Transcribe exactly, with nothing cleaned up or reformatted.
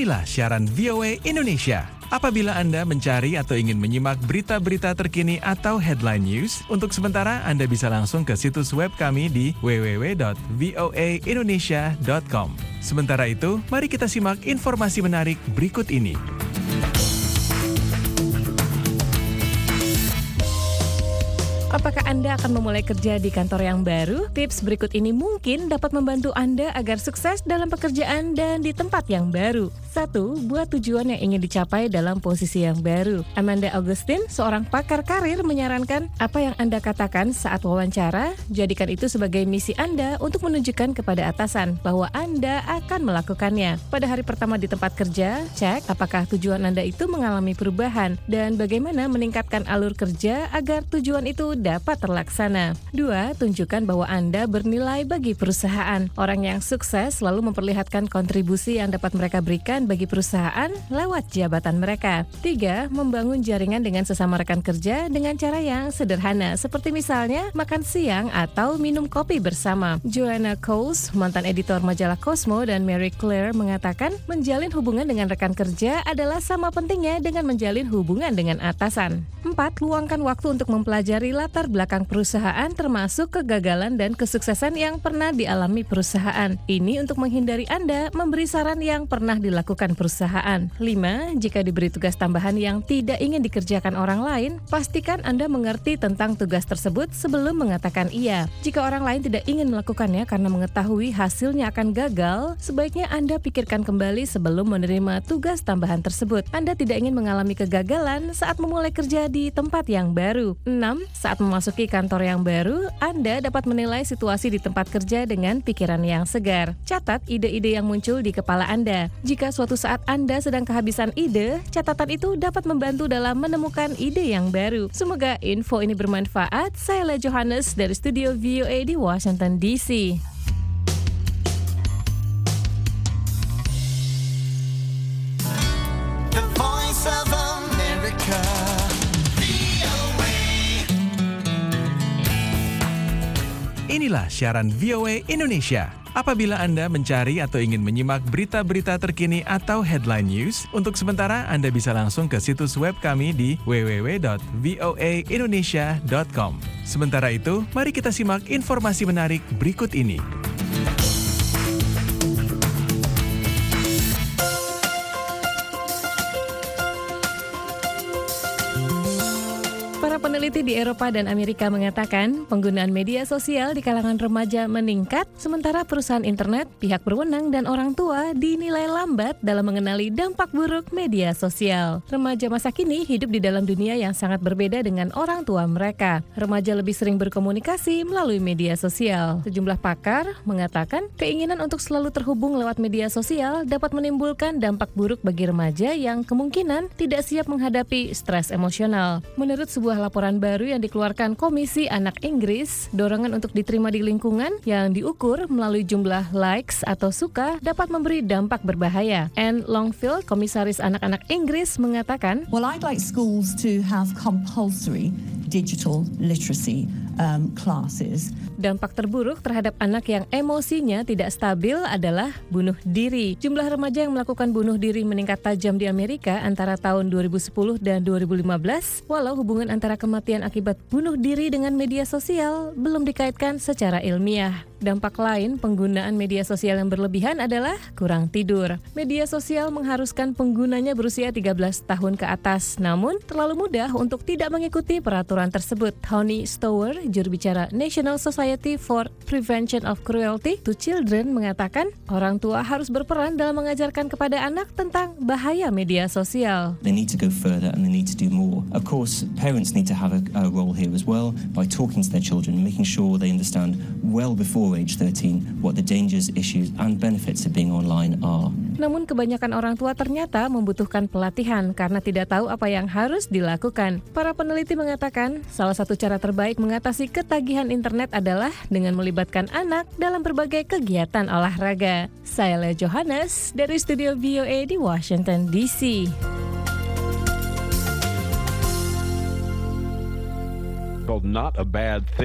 Inilah siaran V O A Indonesia. Apabila Anda mencari atau ingin menyimak berita-berita terkini atau headline news, untuk sementara Anda bisa langsung ke situs web kami di w w w dot voa indonesia dot com. Sementara itu, mari kita simak informasi menarik berikut ini. Apakah Anda akan memulai kerja di kantor yang baru? Tips berikut ini mungkin dapat membantu Anda agar sukses dalam pekerjaan dan di tempat yang baru. Satu, buat tujuan yang ingin dicapai dalam posisi yang baru. Amanda Augustine, seorang pakar karir, menyarankan apa yang Anda katakan saat wawancara, jadikan itu sebagai misi Anda untuk menunjukkan kepada atasan bahwa Anda akan melakukannya. Pada hari pertama di tempat kerja, cek apakah tujuan Anda itu mengalami perubahan dan bagaimana meningkatkan alur kerja agar tujuan itu dapat terlaksana. Dua, tunjukkan bahwa Anda bernilai bagi perusahaan. Orang yang sukses selalu memperlihatkan kontribusi yang dapat mereka berikan bagi perusahaan lewat jabatan mereka. Tiga, membangun jaringan dengan sesama rekan kerja dengan cara yang sederhana, seperti misalnya makan siang atau minum kopi bersama. Joanna Coles, mantan editor majalah Cosmo, dan Mary Claire mengatakan menjalin hubungan dengan rekan kerja adalah sama pentingnya dengan menjalin hubungan dengan atasan. Empat, luangkan waktu untuk mempelajari latar belakang perusahaan termasuk kegagalan dan kesuksesan yang pernah dialami perusahaan. Ini untuk menghindari Anda memberi saran yang pernah dilakukan perusahaan. Lima, jika diberi tugas tambahan yang tidak ingin dikerjakan orang lain, pastikan Anda mengerti tentang tugas tersebut sebelum mengatakan iya. Jika orang lain tidak ingin melakukannya karena mengetahui hasilnya akan gagal, sebaiknya Anda pikirkan kembali sebelum menerima tugas tambahan tersebut. Anda tidak ingin mengalami kegagalan saat memulai kerja di tempat yang baru. Enam, saat memasuki kantor yang baru, Anda dapat menilai situasi di tempat kerja dengan pikiran yang segar. Catat ide-ide yang muncul di kepala Anda. Jika suatu saat Anda sedang kehabisan ide, catatan itu dapat membantu dalam menemukan ide yang baru. Semoga info ini bermanfaat. Saya Le Johannes dari studio V O A di Washington D C. The Voice of America. Inilah siaran V O A Indonesia. Apabila Anda mencari atau ingin menyimak berita-berita terkini atau headline news, untuk sementara Anda bisa langsung ke situs web kami di w w w dot voa indonesia dot com. Sementara itu, mari kita simak informasi menarik berikut ini. Para peneliti di Eropa dan Amerika mengatakan penggunaan media sosial di kalangan remaja meningkat, sementara perusahaan internet, pihak berwenang, dan orang tua dinilai lambat dalam mengenali dampak buruk media sosial. Remaja masa kini hidup di dalam dunia yang sangat berbeda dengan orang tua mereka. Remaja lebih sering berkomunikasi melalui media sosial. Sejumlah pakar mengatakan keinginan untuk selalu terhubung lewat media sosial dapat menimbulkan dampak buruk bagi remaja yang kemungkinan tidak siap menghadapi stres emosional. Menurut sebuah laporan baru yang dikeluarkan Komisi Anak Inggris, dorongan untuk diterima di lingkungan yang diukur melalui jumlah likes atau suka dapat memberi dampak berbahaya. Anne Longfield, komisaris anak-anak Inggris, mengatakan, Well, I'd like schools to have compulsory digital literacy um, classes. Dampak terburuk terhadap anak yang emosinya tidak stabil adalah bunuh diri. Jumlah remaja yang melakukan bunuh diri meningkat tajam di Amerika antara tahun dua ribu sepuluh dan dua ribu lima belas, walau hubungan antara kematian akibat bunuh diri dengan media sosial belum dikaitkan secara ilmiah. Dampak lain penggunaan media sosial yang berlebihan adalah kurang tidur. Media sosial mengharuskan penggunanya berusia tiga belas tahun ke atas, namun terlalu mudah untuk tidak mengikuti peraturan tersebut. Tony Stower, juru bicara National Society for Prevention of Cruelty to Children, mengatakan orang tua harus berperan dalam mengajarkan kepada anak tentang bahaya media sosial. They need to go further and they need to do more. Of course, parents need to have a, a role here as well by talking to their children, making sure they understand well before age thirteen what the dangers, issues and benefits of being online are. Namun kebanyakan orang tua ternyata membutuhkan pelatihan karena tidak tahu apa yang harus dilakukan. Para peneliti mengatakan salah satu cara terbaik mengatasi ketagihan internet adalah dengan melibatkan anak dalam berbagai kegiatan olahraga. Saya Le Johannes dari studio V O A di Washington D C. Not a bad thing.